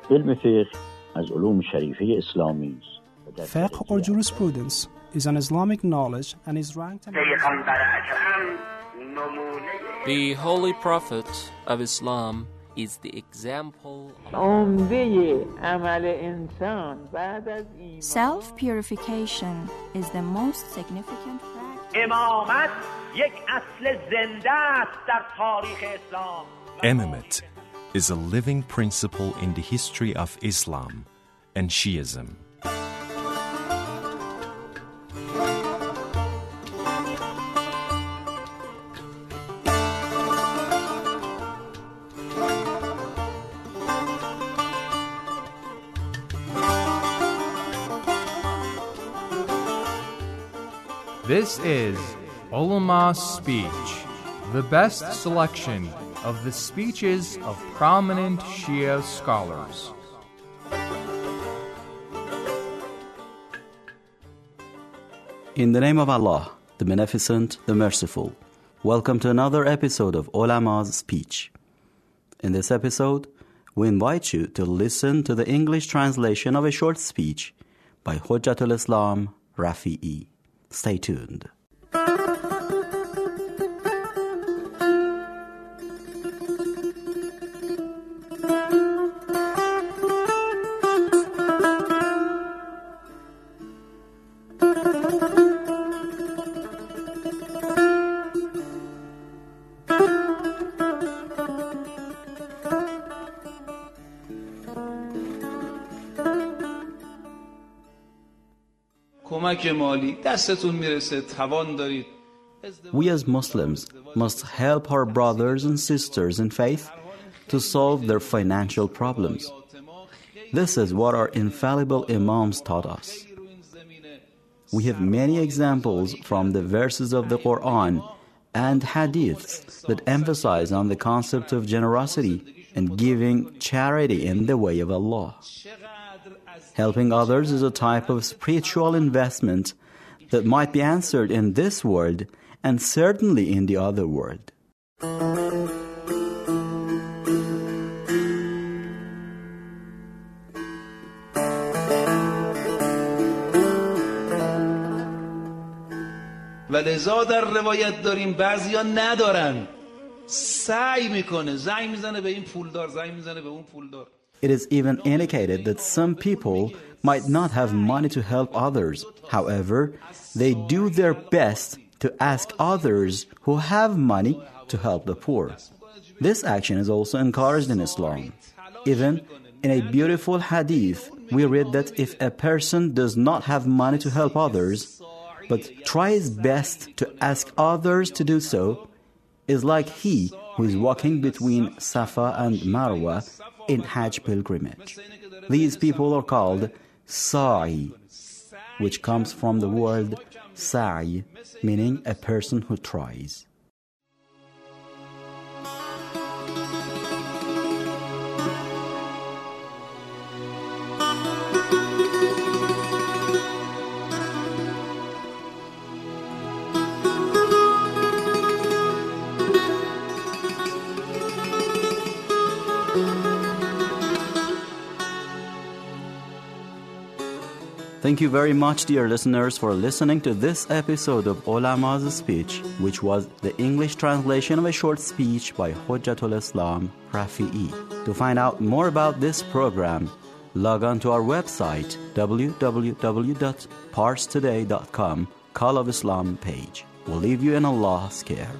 علم فقه از علوم شریفه اسلامی است. Fiqh or jurisprudence is an Islamic knowledge and is ranked The Holy Prophet of Islam is the example Self-purification is the most significant practice. امامت یک اصل زنده است در تاریخ اسلام. Imamate is a living principle in the history of Islam and Shiism. This is Ulama's Speech, the best selection of the speeches of prominent Shia scholars. In the name of Allah, the Beneficent, the Merciful, welcome to another episode of Ulama's Speech. In this episode, we invite you to listen to the English translation of a short speech by Hujjatul Islam Rafi'i. Stay tuned. کمک مالی دستتون میرسه توان دارید. We as Muslims must help our brothers and sisters in faith to solve their financial problems. This is what our infallible Imams taught us. We have many examples from the verses of the Quran and hadiths that emphasize on the concept of generosity and giving charity in the way of Allah. Helping others is a type of spiritual investment that might be answered in this world and certainly in the other world. و لذا در روایت داریم بعضیا ندارن، سعی میکنه، زنگ میزنه به این پولدار، زنگ میزنه به اون پولدار. It is even indicated that some people might not have money to help others. However, they do their best to ask others who have money to help the poor. This action is also encouraged in Islam. Even in a beautiful hadith, we read that if a person does not have money to help others, but tries best to ask others to do so, is like he who is walking between Safa and Marwa in Hajj pilgrimage. These people are called sa'i, which comes from the word sa'i, meaning a person who tries. Thank you very much, dear listeners, for listening to this episode of Ulama's Speech, which was the English translation of a short speech by Hujjatul Islam Rafi'i. To find out more about this program, log on to our website, www.parstoday.com, Call of Islam page. We'll leave you in Allah's care.